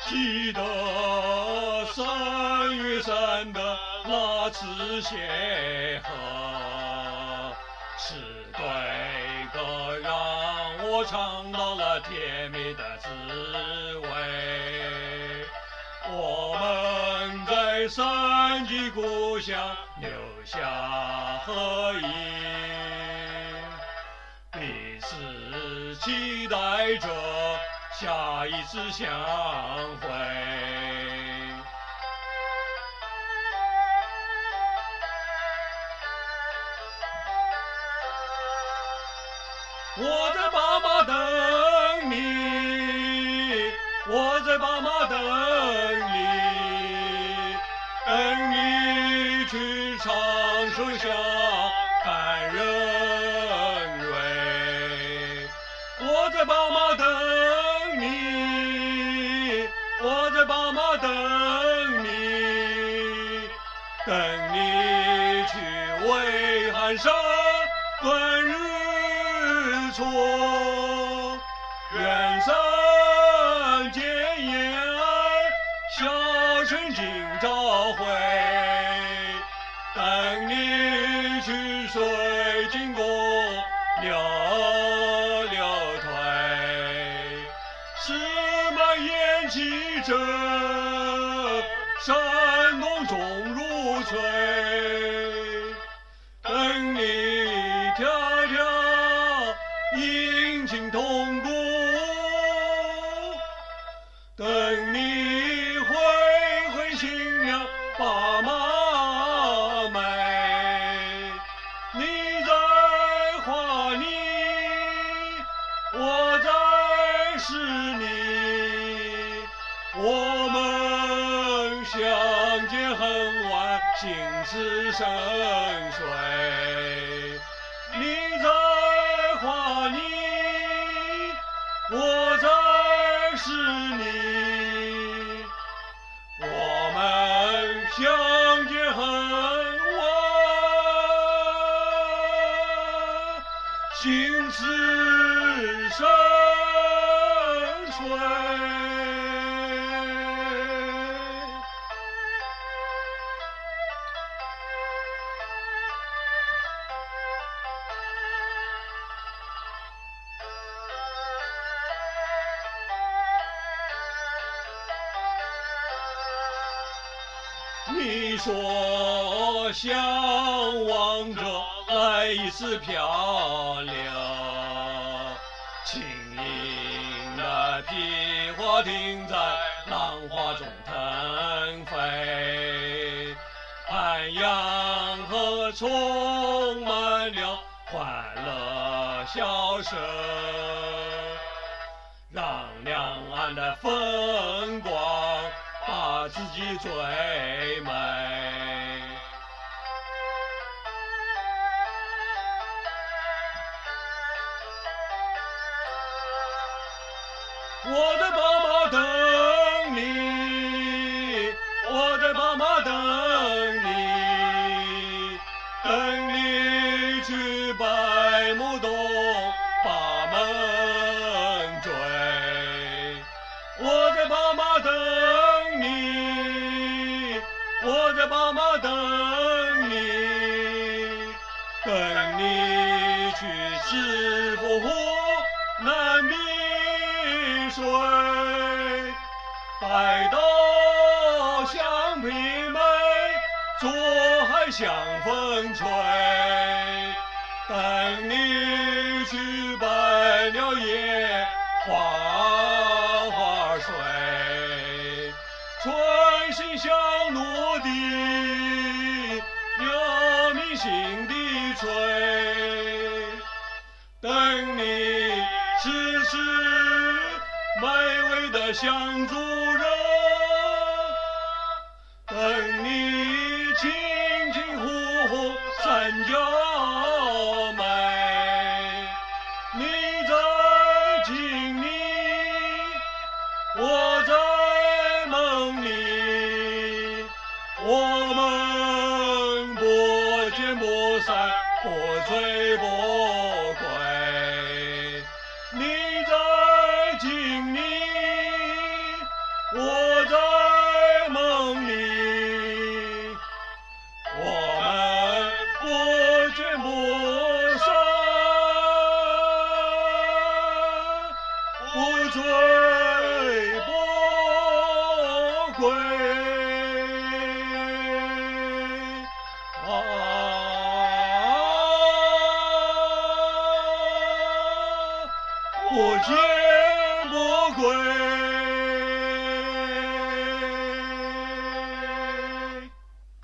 记得3月3的那次邂逅，是对歌让我尝到了甜蜜的滋味。我们在山居故乡留下合影，彼此期待着下一次相会。我在爸妈等你，我在爸妈等你，等你去唱首响感人蕊。我在爸妈等你，我在爸妈等你，等你去为寒山观日出，远山见燕，小城今朝回。等你去水晶宫溜溜腿，石满烟气着，山洞钟如吹。等你跳跳殷勤铜鼓，等你挥挥新娘把马美。你在画你，我在诗你，我们相见恨晚，心似深水。你在画你，我在诗你，我们相见恨晚，心似深水。你说向往着来一次漂流，轻盈的皮划艇在浪花中腾飞，岸洋河充满了欢乐笑声，让两岸的风光把自己最美。我在爸妈等你，我在爸妈等你，等你去百慕洞把门追。我在爸妈等你，我在爸妈等你，等你去赤峰湖南滨水，白岛橡皮梅，左海香风吹。等你去百鸟夜，花花水，春心像落地，鸟鸣心底吹。等你吃吃美味的香猪肉，等你亲亲呼呼三角美。你在经历，我在梦里，我们不见不散，不醉不归。你在经历，我见不归。